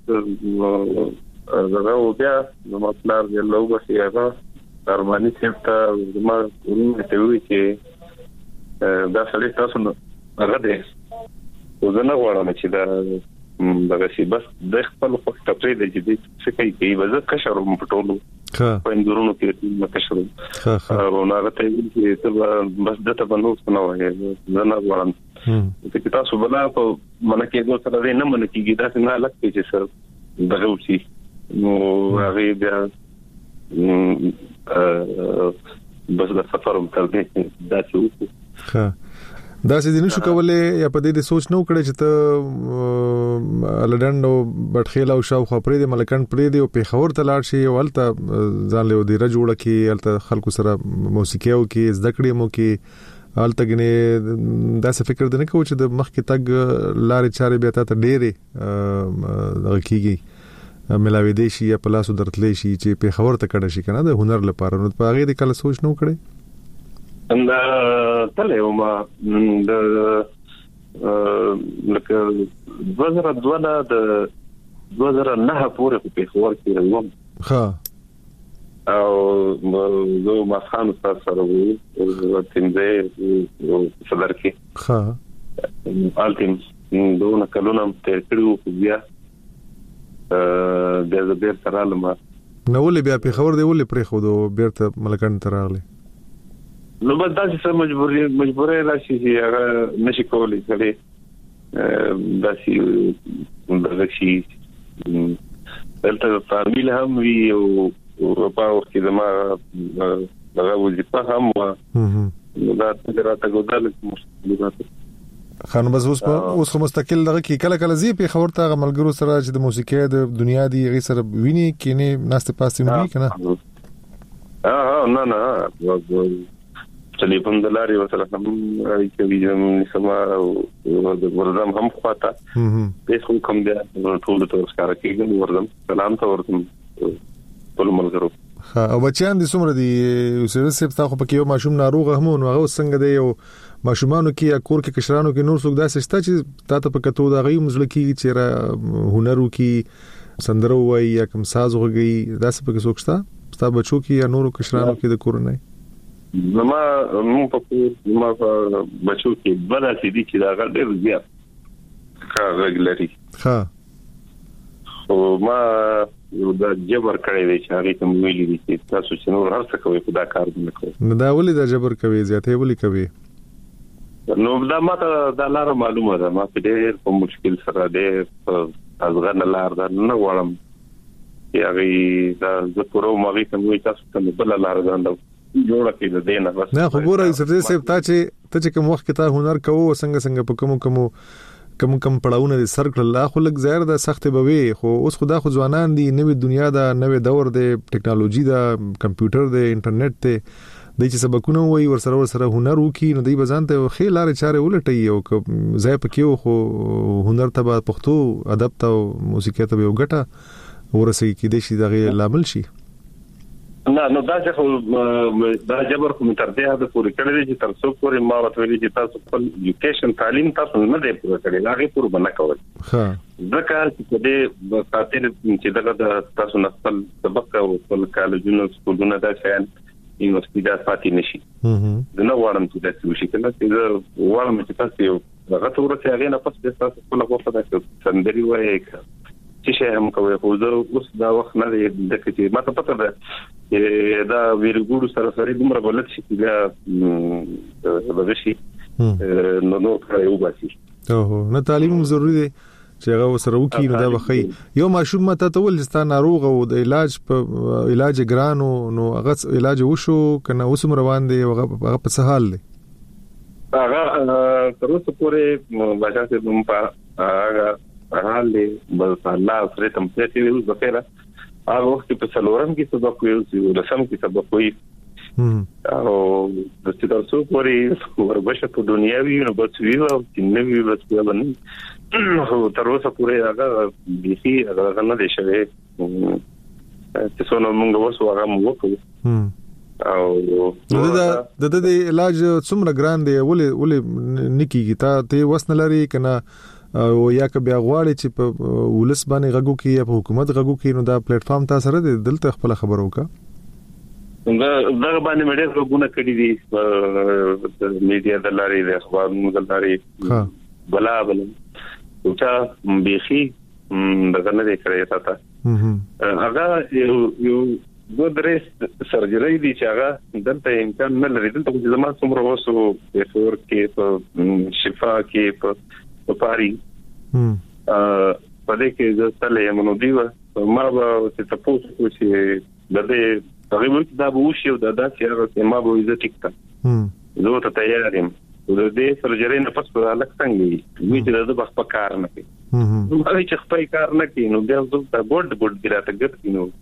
زه بیا د مطلب د لوګو سیاغه ارمانی څخه ما ورته وی چې دا سړی تاسو نه هغه دې وزنه غواړم چې دا دغه شی بس د خپل وخت په دې چې څه کوي وزه کشرم پټولو په اندورونو کې مکشرم او نه راته چې بس دته بنو څنګه وایي زه نه غواړم چې تاسو بلا په منکه دوه سره نه منکه دا څنګه لکه چې سر دغه وسی نو هغه بیا بس د سفر په تل دا څه ها دا چې دینو شو کولای یا په دې سوچ نو کړی چې ته لډن او بټخیل او شاو خپرې د ملکان پرې دی او په خور ته لاړ شي او الته ځان له ډیره جوړه کې الته خلکو سره موسیقي او کې زده کړې مو کې الته غنه دا څه فکر دنه کوي چې د مخ کې تګ لارې چارې بیا ته ډېرې دغه ملاوي دي شي یا پلاسو درتلې شي چې په خبر ته کړه شي کنه د هنر لپاره نو په هغه د کله سوچ نو کړي انده تله ما د لکه 2002 د 2009 پورې په خبر کې راوم ها او زه ما خان سره وو تنځه صدر کې ها التم دونه کلونه تر کړو بیا د زبیر سره لمه نو ولې بیا په خبر دی ولې پرې خو دو بیرته ملکان تراغله نو بس دا چې مجبورې راشي چې هغه نشي کولای کړي داسي دغه شي دلته فامیل هم وی او په وخت کې ما دغه وظیفه هم و نو دا راته ګودل مشکلات خان بس اوس مستقل دغه کې کله کله زی په خبر ته ملګرو سره چې د موسیقي د دنیا دی غي سره ویني کینه ناشته پاسې مې کنه نه ټلیفون دلاري وسره هم کوي چې سما او د ورزم هم خواته پیس کوم بیا ټول ته ښکارا کېږي ورزم سلام ته ورته ټول ملګرو او بچیان د څومره دي اوسه سپ تاخو پکې یو ماشوم ناروغ هم نو هغه څنګه دی یو ماشومانو کې یا کور کې کشرانو کې نور څوک داسې شته چې تاسو په کتو دا غي مزل کې چې هنرو کې سندرو وای یا کوم ساز وګي داسې په څوک شته تاسو بچو کې یا نورو کشرانو کې د کورنۍ ما په بچو کې بل څه دي چې دا غړ ډېر زیات ښه رګلري ها ما د جبر کړی دی چې هغه ته ویلي دي چې تاسو چې نور هر څه کوي خدا کار نه کوي. نو دا ولې د جبر کوي زیاتې ولې کوي؟ نو دا ماته دا لار معلومه ده، ما په ډېر په مشکل سره ډېر ازغن لار ده نه وړم یاري دا زه پرو ماوي کوم تاسو ته بل لار غاندو جوړه کړی ده نه بس. نه خبره سره سه ته چې کوم وخت ته هنر کوو څنګه په کوم پړاونه دي سر کړل لا خو لګ زیر د سخت بوي خو اوس خدا خو ځوانان دي نوې دنیا دا نوې دور دی ټیکنالوژي دا کمپیوټر دی انټرنیټ دی د چې سبقونه وي ورسره هنر وکي نو دی بزانته خې لارې چارې ولټي او ځای پکې خو هنر ته پښتو ادب ته موسیقي ته یو ګټه ورسې کې د شي دغه لامل شي. نه نو دا چې دا جبر کوم تر دې هدا پوری کړی دی چې تر څو پورې ما وتویل چې تاسو خپل ایجوکیشن تعلیم تاسو نه دی پوره کړی هغه پوره بنه کوي. ها ځکه چې دې خاطر چې دغه تاسو نه خپل سبق او خپل کالجونو سکولونو دا شان یونیورسيټي دا پاتې نشي. نو وړم چې تاسو شي کنه چې وړم چې تاسو هغه تورته هغه نه پس تاسو خپل غوښته دا سندري وایي چې شي هم کوي خو زه اوس دا وخت نه دی د چې ما ته پته ده دا ویرګورو سره دومره بلد شي چې دا شي نو کړو باسي. اوه نه تعلیم ضروری دی چې هغه سره وکي نو دا بخي یو ماشوم مته تول چې ناروغ او د علاج ګرانو نو هغه علاج وشو کنه اوس روان دی هغه په څه حال دی؟ هغه تر اوسه پورې بچا ته دوم هغه حال دی بس الله سره تم څه ویل بخیره هغه وخت په څلورم کې سبق ویل چې رسم کې سبق وی او د ستاسو پورې وربشه په دنیا وی نو بس وی او چې نو وی بس باندې تر اوسه پورې هغه بيخي هغه نه دی شوی چې څونه موږ وسو هغه مو وکړو او د علاج څومره ګران دی ولې نکیږي ته وسنه لري کنه او یا که بیا غواړي چې په ولس باندې غږو کې یا په حکومت غږو کې نو دا پلیټ فارم تاسو سره دی دلته خپل خبرو کا دا باندې مې ډېر غوونه کړی دي میډیا د لارې د اخبارونو د لارې بلا او چې بيخي دغه نه کړی تا هغه یو د درې سرجري دي چې هغه دلته امکان نه لري دلته چې زما څومره وسو په فور کې په شفا کې په پاری په دې کې د تلې منو دیو ما به چې تاسو چې د دې تقریبا دا به وشي او دا چې هغه ما به عزت کړه زه ته تیار یم د دې سرجري نه پس په الګ څنګه وي چې د بخ په کار نه کوي نو هغه چې خپل کار نه کوي نو بیا زه ته ګډ ګراته ګټ نو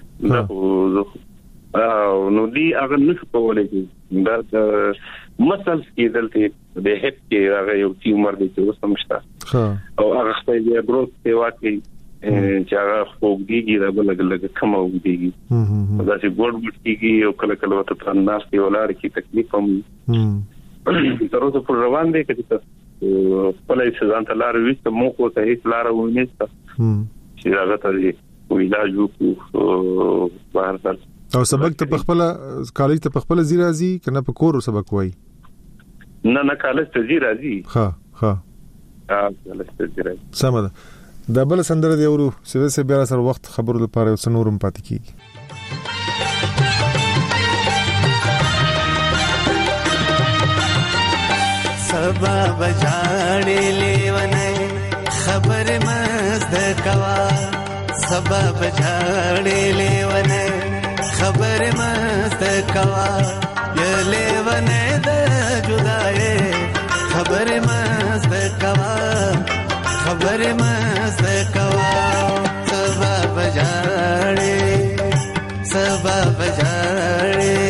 نو دی هغه نشو کولای چې دا مثال کې دلته د هټ کې هغه یو ټیمر دی چې وسمشته او هغه خپل یې بروت ته واکي چې هغه خوګيږي دا بلګ کم وګيږي دا چې ګډ کېږي او کله کله وته په ناس کې ولار کې تکلیف هم تر اوسه پر روان دی چې په لای ځان ته لار وېست مو کو ته هیڅ لار ونیسته چې هغه ته ویلاج وکړو بهر تر او سبق ته په خپل کالج ته په خپل زیرازي کنه په کور سبق وای نه کالج ته زیرازي ها کالج ته زیرازي سمه ده بل سندره دی ورو سه بیا سره وخت خبرو لپاره وسنورم پاتې کیږي سبب جاړې لیونه خبر مزد کوا سبب جاړې لیونه خبر مست کوا یہ لیونه د جدای خبر مست کوا خبر مست کوا سبب جاړې سبب جاړې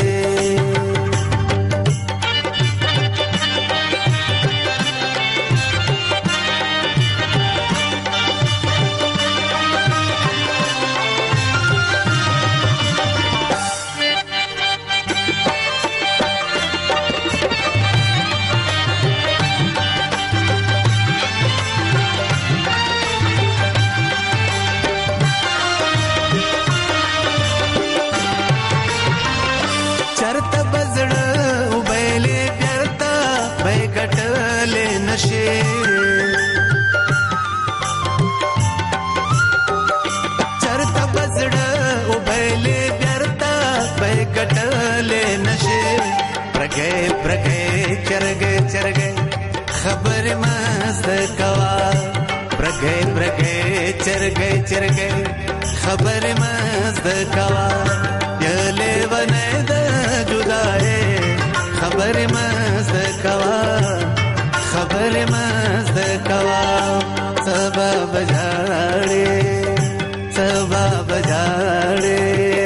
برګې چرګې چرګې خبر مزد کوا یله ونه د جدای خبر مزد کوا خبر مزد کوا سبب جاړې سبب جاړې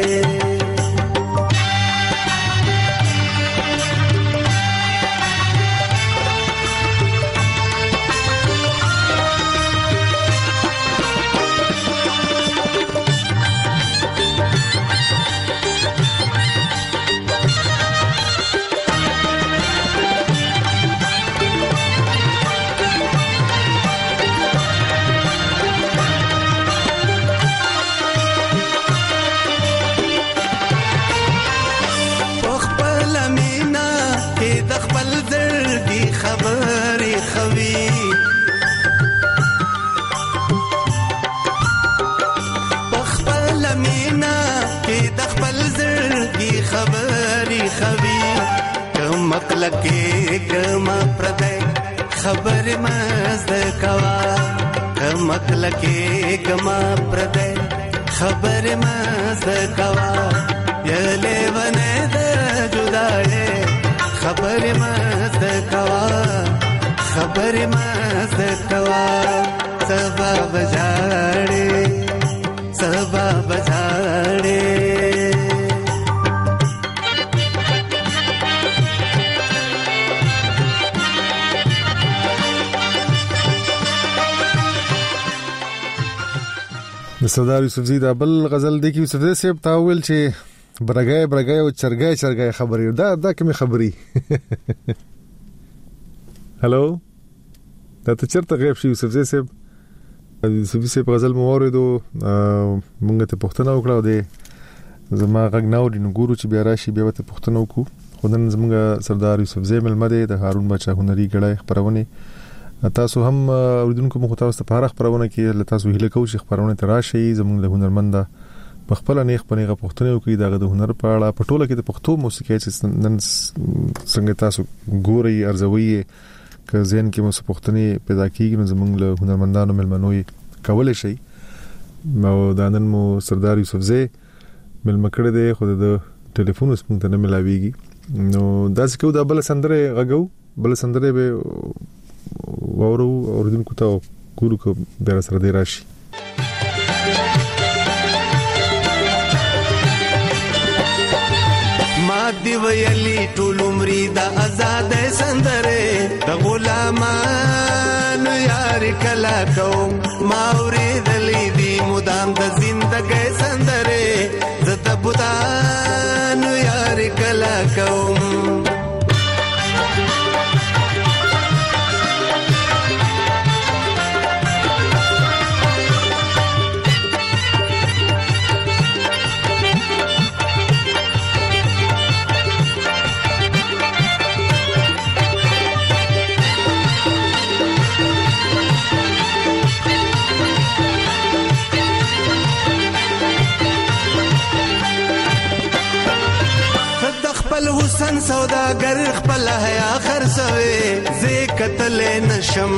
مکلکه کما پردای خبر مزد کوا مکلکه کما پردای خبر مزد کوا یله ونه د جدای خبر مزد کوا خبر مزد کوا سبب جاړې سبب جاړې سردار یوسفزی دا بل غزل دی کې یوسفزی صاحب تاول چې برګای برګای او چرګای چرګای خبرې دا کومه خبرې هالو دا ته چرته غیب شي یوسفزی صاحب یوسفزی صاحب غزل موریدو مونږ ته پښتنه وکړو دی زما غږ ناو دی نګورو چې بیا راشي بیا ته پښتنه وکړو خدای زموږ سردار یوسفزی ملمده د هارون بچا هنري غړای خبرونه تاسو هم اوریدونکو مخ تاسو په هر خبرونه کې تاسو هیله کوئ چې خبرونه تراشي زموږ له هنرمند په خپل نیخ پنیغه پښتنه کوي دا د هنر په اړه په ټوله کې د پښتو موسیقي چې نن څنګه تاسو ګوري ارزوي ک ذهن کې مو پښتني پیدا کیږي نو زموږ له هنرمندانو ملمنوي کول شي نو دا نن مو سردار یوسفزی ملمکړه دی خو د ټلیفون اوس مونږ ته نه ملاويږي نو دا څه کو دا بل سندره غږو بل سندره به وورو اوردونکو ته ګورو کو در سره دی راشي ما دی ویلی ټول عمرې د آزاد سندره د غلامانو یار کلا کوم ما اورېدلې دی مدام د زندګۍ سندره د بوتانو یار کلا کوم حسن سوداگر خپل حیا خرڅوي زه قتل نشم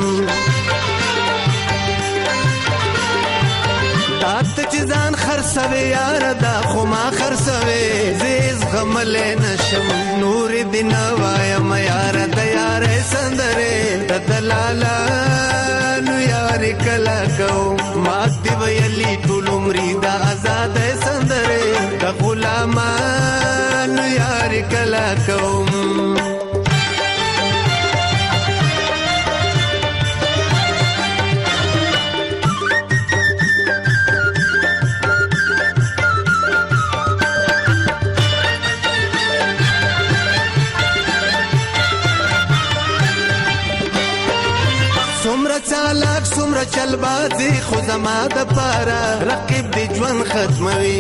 تات چیزان خرڅوي یار دا خو ما خرڅوي زه غمل نشم نور دین وایم یار د یار سندره دلالا نو یار کلا کو ما دی ویلی ټول عمرې د آزاد سندره د غلامانو یار کلا کوم سمره چالاک سمره چلبازي خو زما د پاره رقیب دی ژوند ختموي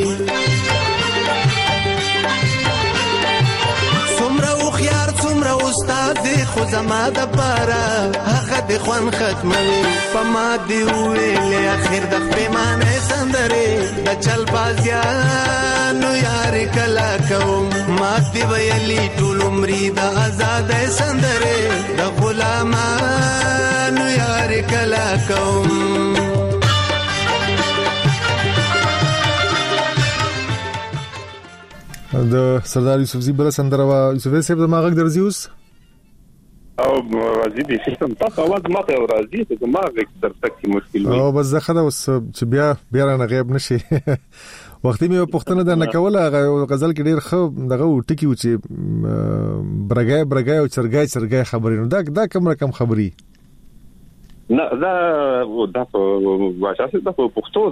خيار څومره استاد دی خو زما د پاره هغه د خوان ختموي پما دی ویلې اخر د پیمانه سندره د چل بازیانو یار کلا کوم ما دی ویلي ټول عمرې د آزاد سندره د غلامانو یار کلا کوم د سردار یوسفزي بل سندره وا یوسف صاحب د ماغک درځي اوس او راځي دي سیستم تاسو आवाज ماته راځي ته ماغک درته کې مشکل وي او بس زه خدا اوس چې بیا نه غیب نشي وختي مې پښتنه د نکوله غزل کې ډیر خو دغه ټکی و چې برګای او چرګای خبرې نو دا کوم رقم خبري نه دا واشه دا پښتو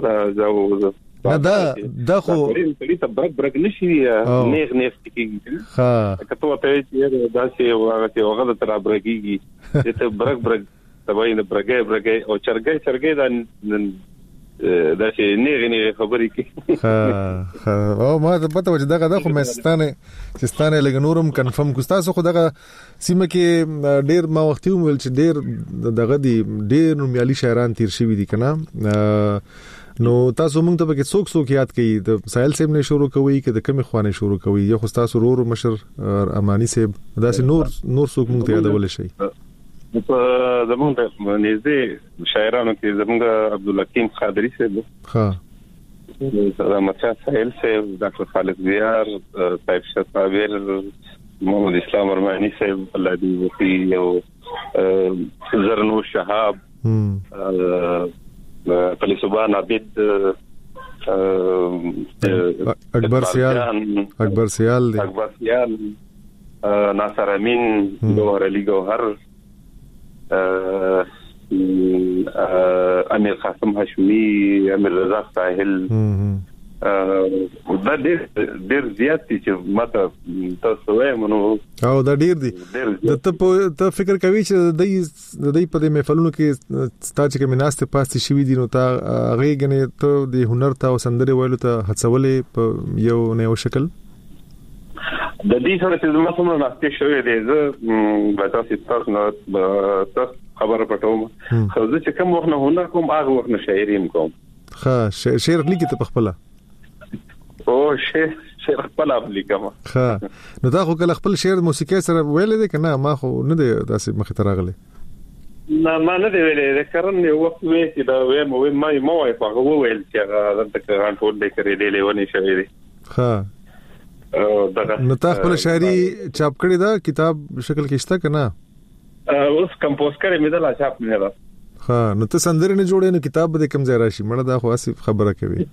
دا خو ته برګ نشي نیغ کیږي ها کته ته چې دا چې هغه تر برګيږي ته برګ تبای نه برګای او چرګای دا چې نیغ خبرې کی ها او ما ته پته و چې دغه خو مستانه لګنورم کنفرم کو تاسو خو دغه سیمه کې ډیر ما وختي ویل چې ډیر دغه ډیر نومیالي شاعران تیر شوی دي کنه نو تاسو موږ ته به څوک یاد کړي د ساحل صاحب نه شروع کوي کې د کمی خوانه شروع کوي یا خو تاسو رور مشر امانی صاحب داسې نور څوک موږ ته یادول شي په زمونږ د نږدې شاعرانو کې زمونږ عبدالحکیم قادری صاحب صدام شاه ساحل صاحب ډاکټر خالد زیار طیب شاه صابر محمد اسلام ارمانی صاحب الله دې وکړي او زرنو شهاب فلسبان عبد اکبر سیال ناصر امین گوهر علی گوهر امیر قاسم هاشمی امیر رضا ساحل دا ډیر زیات دي چې ماته تاسو وایم نو او دا ډیر دي ته فکر کوي چې د دې په دې محفلونو کې ستاسو کې مناسته پاتې شوی دي نو تا هغه غنې ته د هنر ته او سندره ویلو ته هڅولې په یو نه شکل د دې سره چې زما څومره ناشته شوې دي زه تاسو نه خبره پټوم خو زه چې کوم وخت نه هنر کوم هغه وخت نه شاعري کوم ها شعر لیکي ته خپل او شعر خپل لیکم ها نو دا خو کله خپل شعر موسیقي سره ویل دي کنه ما خو نه دی داسې مخ ته راغلی نه ما نه دی ویل د کرن یو وخت وې چې دا وې ما یې په هغه ویل چې هغه د کاران ټول دې کړې دی لونی شوی دی ها نو تا خپل شاعري چاپ کړی دا کتاب شکل کې شته کنه اوس کمپوز کړی مې دا چاپ نه دا ها نو ته سندره نه جوړې نو کتاب به کم ځای راشي مړه دا خو اسی خبره کوي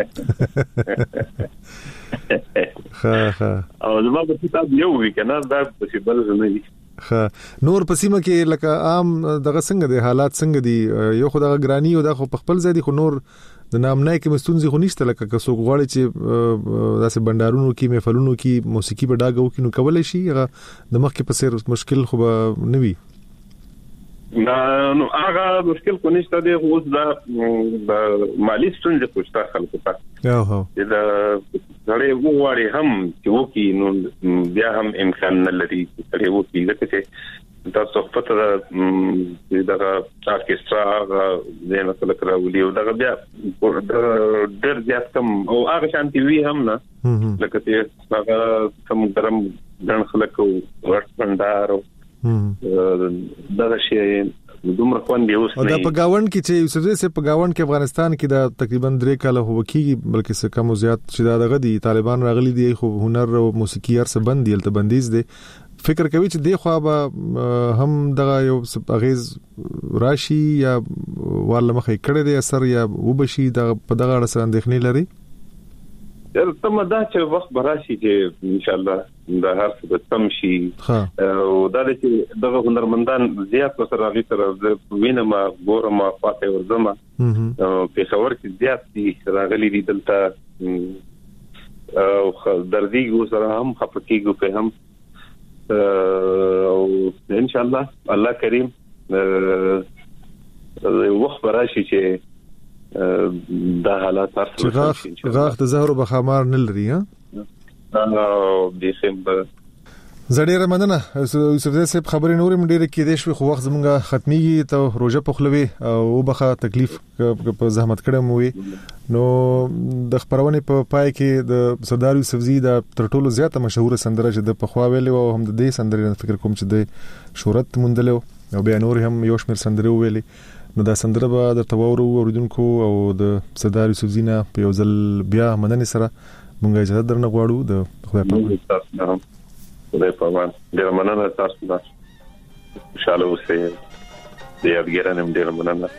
ها او زما په کتاب یو وی کنه دا پوسیبل نه دي ها نور پسیمه کې لکه عام دغه څنګه دي حالات څنګه دي یو خدای غرانی او دا خو په خپل ځای دي خو نور د نام نه کې مستونزي خو نشته لکه که څوک غواړي چې داسې بندارونو کې محفلونو کې موسیقي به ډاګو کې نو کولای شي هغه د مخ کې په سر مشکل خو به نه وي نو هغه مشکل کو نشته دی اوس دا مالی ستونزې پوښتنه خلکو ته یاهو دا غړي وګوري هم چې وکی نو بیا هم امکان نه لري چې وکی لکه دا صحبت دا ارکسترا زه مثلا کراولي او دا بیا ډېر زیات کم او هغه شانتي وی هم نه لکه چې هغه کم ګرم ځان خلکو ورت بندار دا شي دومره خوان دی اوس نه دا په گاوند کې چې یوسف زي په گاوند کې افغانستان کې دا تقریبا 3 کال هو کېږي بلکې څه کم زیات چې دا دغه دي طالبان راغلي دي خو هنر او موسیقي هر څه بند دي الته بندیز دي فکر کوي چې دی خو به هم دغه یو اغیز راشي یا والله مخې کړه دي اثر یا وبشي دغه په دغه اړه څه اندېښنې لري تم دا چې وخت براشي چې ان شاء الله دا هر څه تم شي او دا چې دغه هنرمندان زیات سره غي تر وینم ګورم فاتح ورزما په خبر کې زیات دي راغلي دي دلته او دردیږي سره هم خپکیږي په هم او ان شاء الله کریم وخت براشي چې دا حالات چې غاخ د زهر او بخمار نه لري ها دسمبر زړه رمضان یوسف زي صاحب خبرې نورې منډې کې دې شو خو وخت زمونږه ختميږي ته روزه پخلوي او بخه تکلیف په زحمت کړم وي نو د خبرونه په پای کې د سردار یوسف زي د ترټولو زیاته مشهور سندره چې د پخوا ویلې او هم د دې سندرې فکر کوم چې د شهرت مندلو او بیا نور هم یو شمېر سندره ویلې نو دا سندره به د توورو اوریدونکو او د سردار یوسف زي نه په یو ځل بیا مننه سره مونږه اجازه درنه غواړو د خدای په امان. خدای په امان. ډیر مننه تاسو نه. خوشاله اوسئ. د یادګارانم ډیر مننه.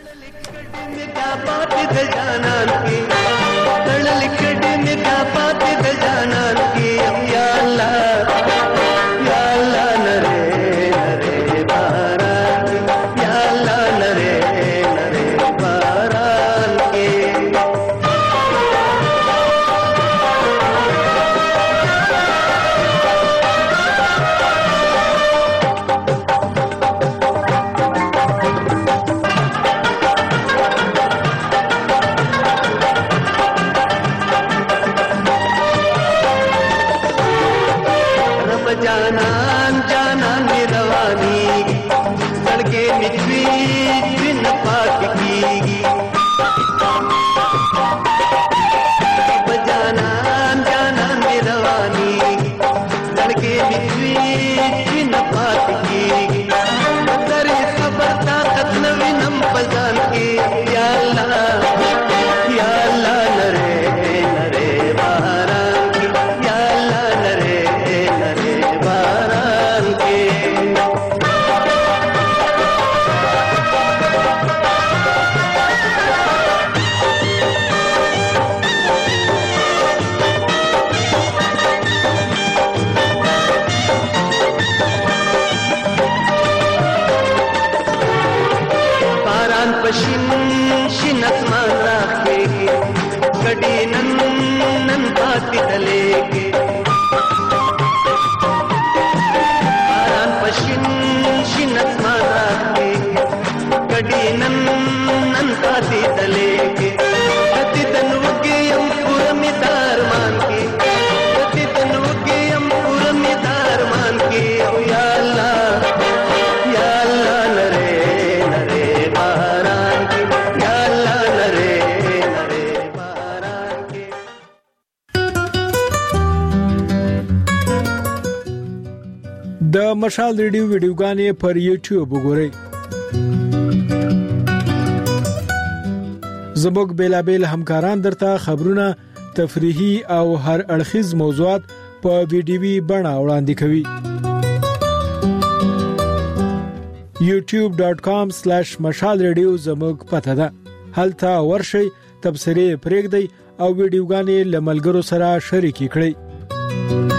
د مشال ریډیو ویډیوګانې پر یوټیوب وګورئ. زموږ بیلابل همکاران درته خبرونه، تفریحي او هر اړخیز موضوعات په ویډیوي بڼه وړاندې کوي. youtube.com/mashalradio زموږ پته ده. هلته ورشئ، تبصرې پرېږدئ او ویډیوګانې له ملګرو سره شریکې کړئ.